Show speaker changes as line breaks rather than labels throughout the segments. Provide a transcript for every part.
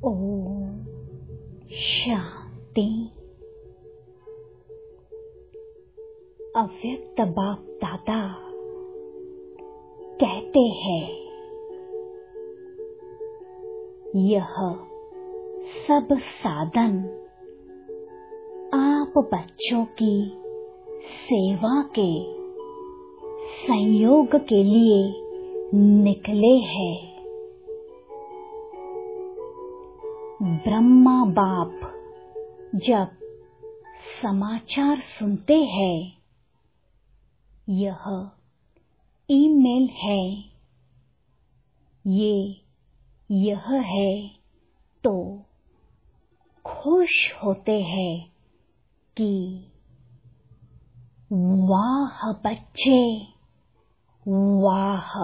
ओम शांति। अव्यक्त बाप दादा कहते हैं, यह सब साधन आप बच्चों की सेवा के संयोग के लिए निकले हैं। ब्रह्मा बाप जब समाचार सुनते हैं, यह ईमेल है, यह है, तो खुश होते हैं कि वाह बच्चे वाह।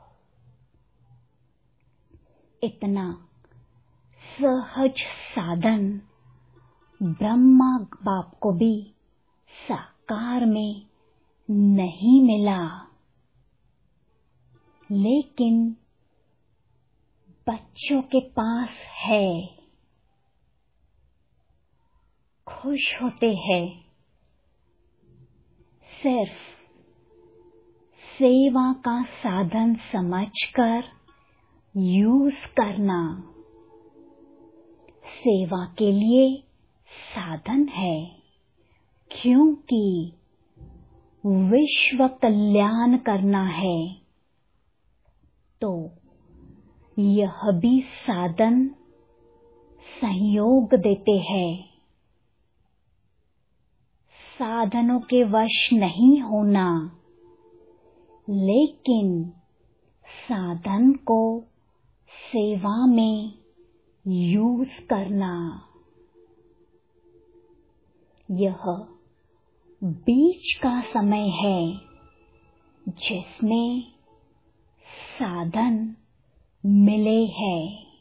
इतना सहज साधन ब्रह्मा बाप को भी साकार में नहीं मिला, लेकिन बच्चों के पास है। खुश होते हैं। सिर्फ सेवा का साधन समझकर यूज करना सेवा के लिए साधन है, क्योंकि विश्व कल्याण करना है। तो यह भी साधन सहयोग देते हैं। साधनों के वश नहीं होना, लेकिन साधन को सेवा में यूज करना। यह बीच का समय है जिसमें साधन मिले हैं।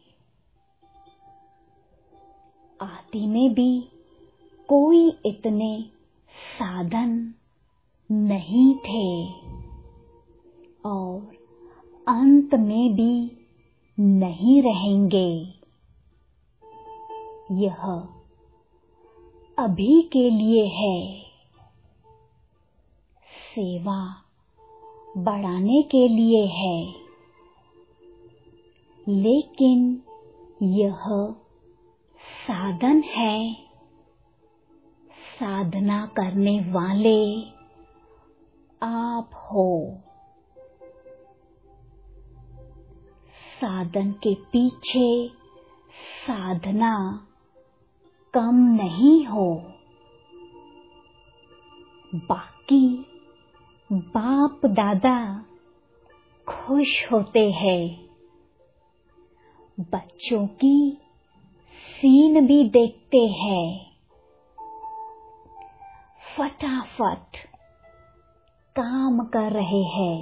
आदि में भी कोई इतने साधन नहीं थे और अंत में भी नहीं रहेंगे। यह अभी के लिए है, सेवा बढ़ाने के लिए है, लेकिन यह साधन है। साधना करने वाले आप हो। साधन के पीछे साधना कम नहीं हो। बाकी बाप दादा खुश होते हैं। बच्चों की सीन भी देखते हैं। फटाफट काम कर रहे हैं।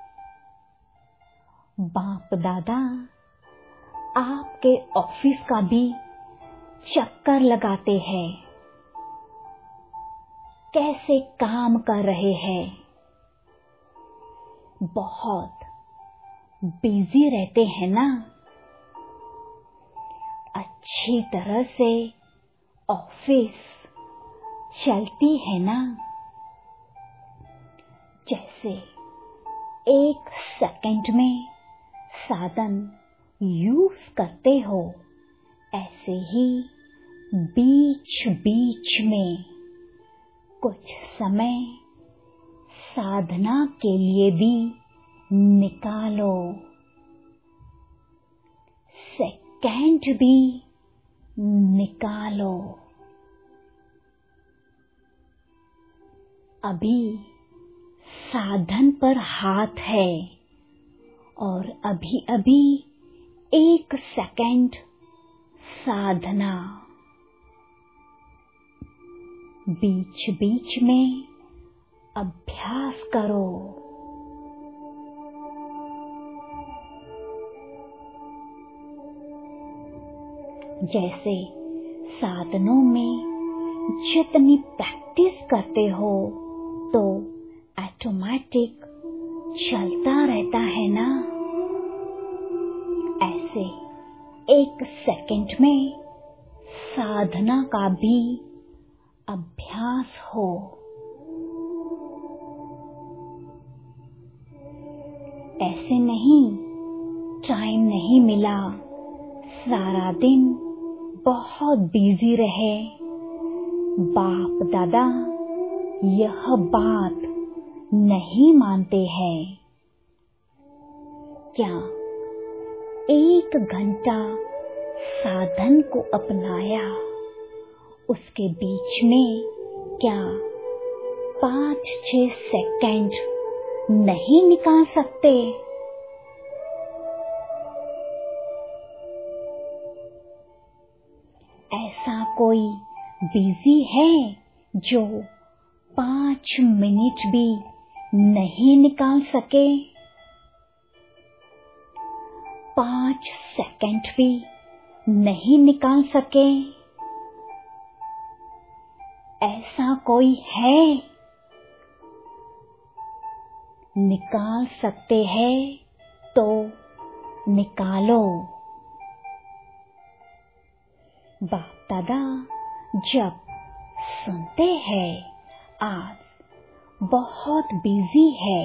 बाप दादा आपके ऑफिस का भी चक्कर लगाते हैं। कैसे काम कर रहे हैं। बहुत बिजी रहते हैं ना। अच्छी तरह से ऑफिस चलती है ना। जैसे एक सेकंड में साधन यूज करते हो, ऐसे ही बीच बीच में कुछ समय साधना के लिए भी निकालो। सेकंड भी निकालो। अभी साधन पर हाथ है और अभी अभी एक सेकंड साधना। बीच बीच में अभ्यास करो। जैसे साधनों में जितनी प्रैक्टिस करते हो तो ऑटोमेटिक चलता रहता है ना। ऐसे एक सेकंड में साधना का भी अभ्यास हो। ऐसे नहीं, टाइम नहीं मिला, सारा दिन बहुत बिजी रहे। बाप दादा यह बात नहीं मानते हैं। क्या 1 घंटा साधन को अपनाया, उसके बीच में क्या 5-6 सेकंड नहीं निकाल सकते? ऐसा कोई बिजी है जो 5 मिनट भी नहीं निकाल सके? 5 सेकंड भी नहीं निकाल सके? ऐसा कोई है? निकाल सकते हैं तो निकालो। बाप दादा जब सुनते हैं आज बहुत बिजी है,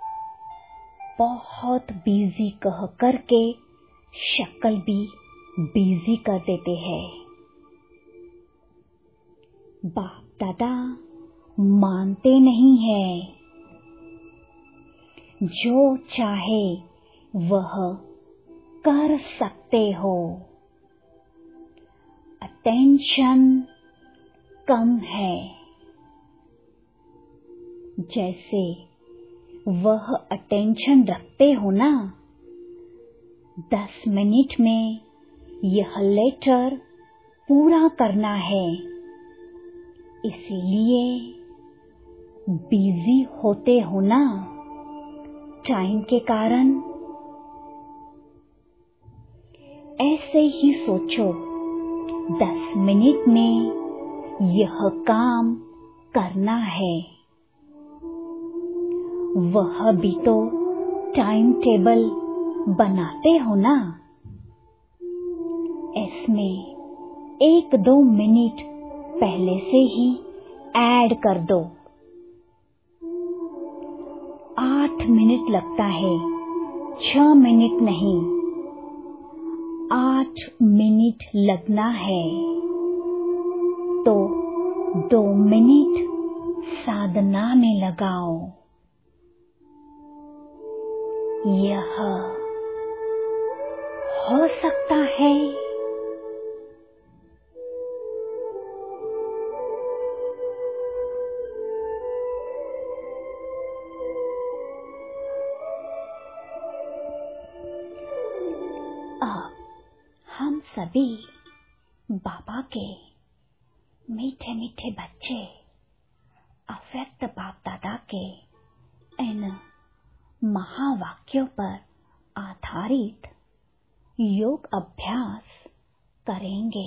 बहुत बिजी कह करके शक्ल भी बिजी कर देते हैं। बाप दादा मानते नहीं है। जो चाहे वह कर सकते हो। अटेंशन कम है। जैसे वह अटेंशन रखते हो ना, 10 मिनट में यह लेटर पूरा करना है, इसीलिए बिजी होते हो ना टाइम के कारण। ऐसे ही सोचो, 10 मिनट में यह काम करना है। वह भी तो टाइम टेबल बनाते हो ना, इसमें 1-2 मिनट पहले से ही ऐड कर दो। 8 मिनट लगता है, 6 मिनट नहीं, 8 मिनट लगना है, तो 2 मिनट साधना में लगाओ। यह हो सकता है। हम सभी बाबा के मीठे मीठे बच्चे, अव्यक्त बाप दादा के इन महावाक्यों पर आधारित योग अभ्यास करेंगे।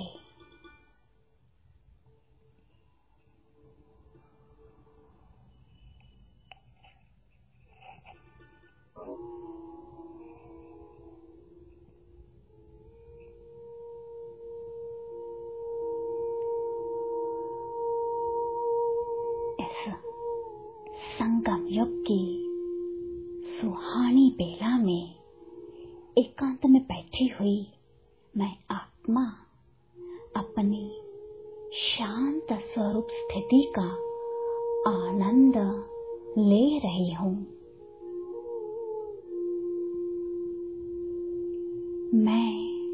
संगम युग की सुहानी बेला में एकांत में बैठी हुई मैं आत्मा अपनी शांत स्वरूप स्थिति का आनंद ले रही हूँ। मैं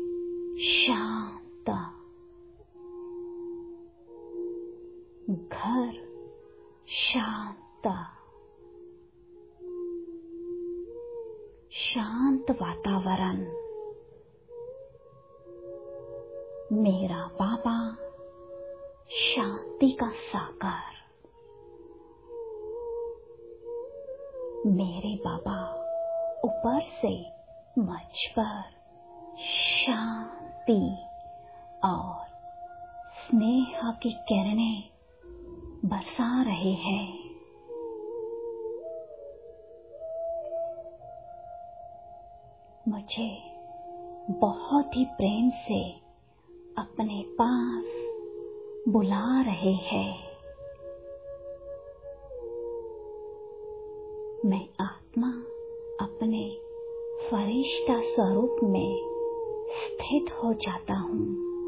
शांत, घर शांत, शांत वातावरण, मेरा बाबा शांति का सागर, मेरे बाबा ऊपर से मुझ पर शांति और स्नेह की किरणें बरसा रहे हैं। मुझे बहुत ही प्रेम से अपने पास बुला रहे हैं। मैं आत्मा अपने फरिश्ता स्वरूप में स्थित हो जाता हूँ।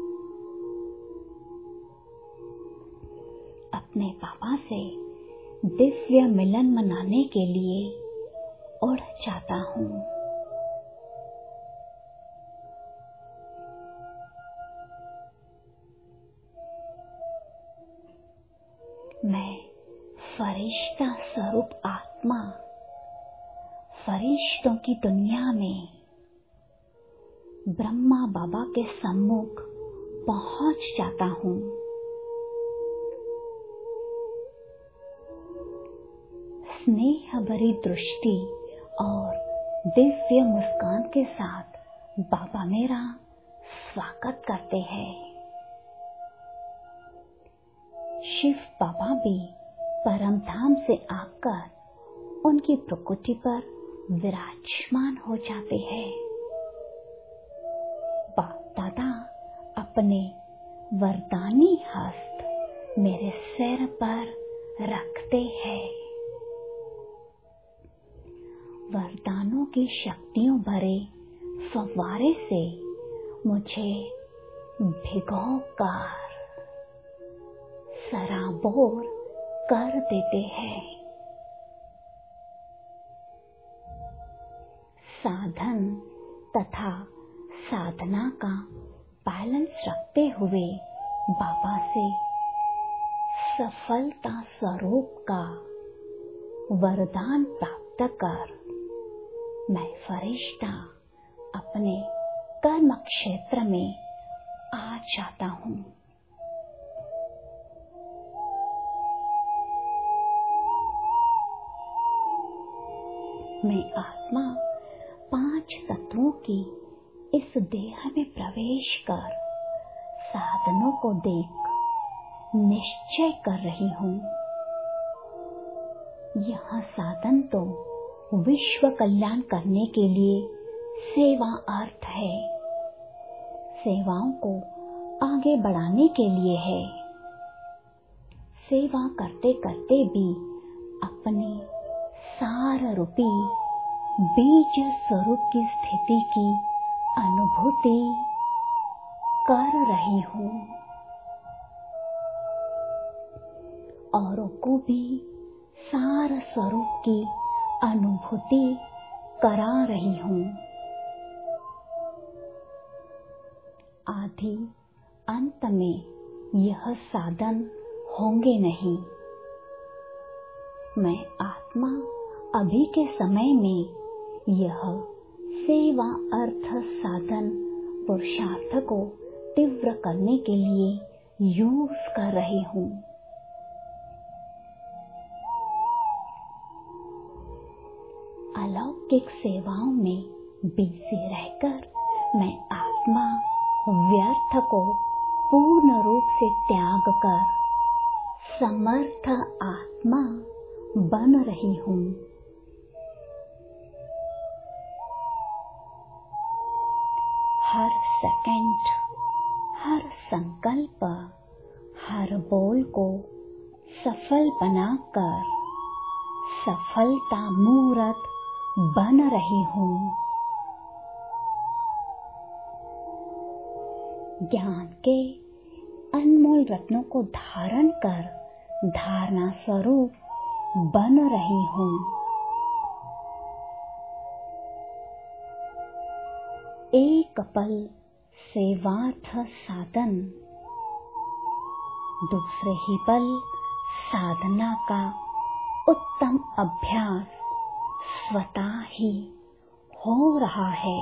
अपने पापा से दिव्य मिलन मनाने के लिए उड़ जाता हूँ। मैं फरिश्ता स्वरूप आत्मा फरिश्तों की दुनिया में ब्रह्मा बाबा के सम्मुख पहुंच जाता हूँ। स्नेह भरी दृष्टि और दिव्य मुस्कान के साथ बाबा मेरा स्वागत करते हैं। शिव बाबा भी परम धाम से आकर उनकी प्रकृति पर विराजमान हो जाते हैं। बाप दादा अपने वरदानी हस्त मेरे सिर पर रखते हैं। वरदानों की शक्तियों भरे फव्वारे से मुझे भिगोकर सराबोर कर देते हैं। साधन तथा साधना का बैलेंस रखते हुए बाबा से सफलता स्वरूप का वरदान प्राप्त कर मैं फरिश्ता अपने कर्म क्षेत्र में आ जाता हूँ। मैं आत्मा 5 तत्वों की इस देह में प्रवेश कर साधनों को देख निश्चय कर रही हूँ। यह साधन तो विश्व कल्याण करने के लिए सेवा अर्थ है, सेवाओं को आगे बढ़ाने के लिए है। सेवा करते करते भी अपनी सार रूपी बीज स्वरूप की स्थिति की अनुभूति कर रही हूँ। औरों को भी सार स्वरूप की अनुभूति करा रही हूँ। आदि अंत में यह साधन होंगे नहीं। मैं आत्मा अभी के समय में यह सेवा अर्थ साधन पुरुषार्थ को तीव्र करने के लिए यूज कर रही हूँ। अलौकिक सेवाओं में बिजी रहकर मैं आत्मा व्यर्थ को पूर्ण रूप से त्याग कर समर्थ आत्मा बन रही हूँ। हर सेकंड, हर संकल्प, हर बोल को सफल बनाकर सफलता मूर्त बन रही हूँ। ज्ञान के अनमोल रत्नों को धारण कर धारणा स्वरूप बन रही हूँ। एक पल सेवार्थ साधन, दूसरे ही पल साधना का उत्तम अभ्यास स्वतः ही हो रहा है।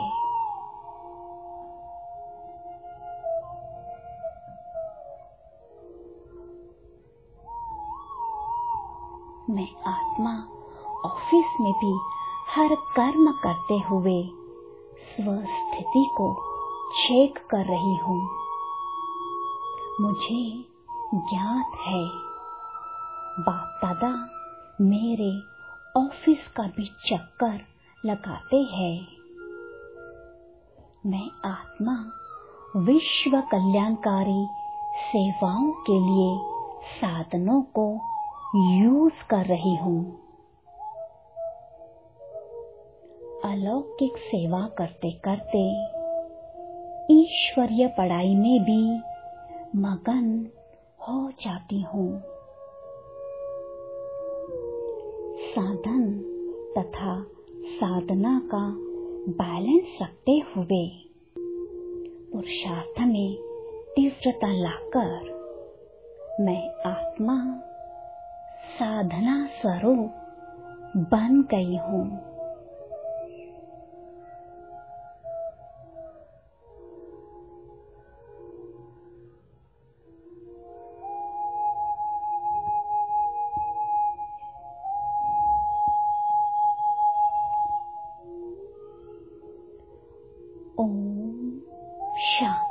मैं आत्मा ऑफिस में भी हर कर्म करते हुए स्वस्थिति को चेक कर रही हूँ। मुझे ज्ञात है बाप दादा मेरे ऑफिस का भी चक्कर लगाते हैं। मैं आत्मा विश्व कल्याणकारी सेवाओं के लिए साधनों को यूज कर रही हूँ। अलौकिक सेवा करते करते ईश्वरीय पढ़ाई में भी मगन हो जाती हूँ। साधन तथा साधना का बैलेंस रखते हुए पुरुषार्थ में तीव्रता लाकर मैं आत्मा साधना स्वरूप बन गई हूँ। ओम शांति।